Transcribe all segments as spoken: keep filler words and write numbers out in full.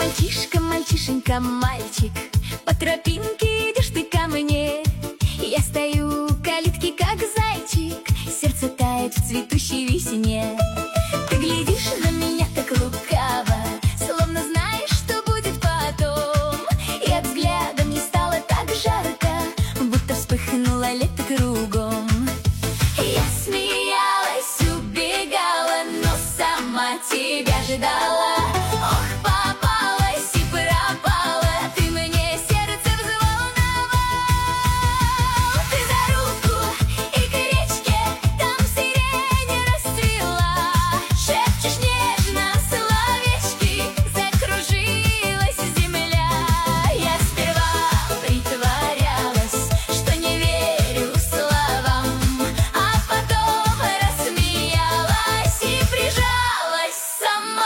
мальчишка, мальчишенька, мальчик, по тропинке идешь ты ко мне. Я стою у калитки, как зайчик, сердце тает в цветущей весне. Ты глядишь на меня так лукаво, словно знаешь, что будет потом. И от взгляда мне стало так жарко, будто вспыхнуло лето кругом. Я смеялась, убегала, но сама тебя ждала. Ох, попалась и пропала, ты мне сердце взволновал. Ты за руку и к речке, там сирень расцвела. Шепчешь нежно словечки, закружилась земля. Я сперва притворялась, что не верю словам, а потом рассмеялась и прижалась сама.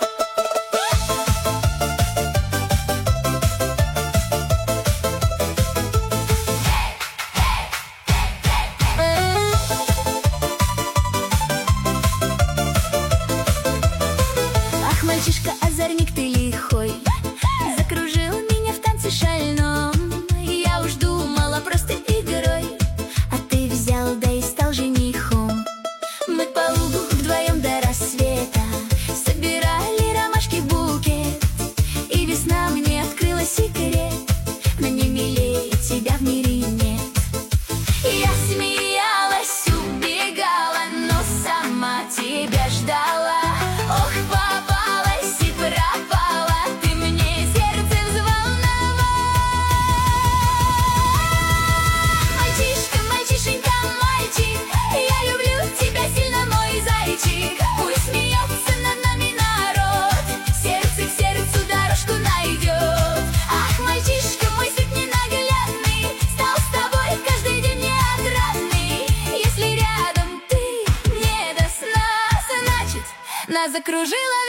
Ах, мальчишка-озорник, ты лихой, закружил меня в танце шальном. Я уж думала просто игрой, а ты взял, да и стал женихом. Мы по лугу вдвоем до рассвета собирали ромашки в букет, и весна мне открыла секрет: мне милее тебя в мире нет. Я смеялась, убегала, но сама тебя ждала. Ох, попалась и пропала, ты мне сердце взволновал. Мальчишка, мальчишенька, мальчик, я люблю тебя сильно, мой зайчик. Пусть смеется над нами народ, сердце к сердцу дорожку найдет. Ах, мальчишка мой свет ненаглядный, стал с тобой каждый день мне отрадный. Если рядом ты, не до сна, значит, нас закружила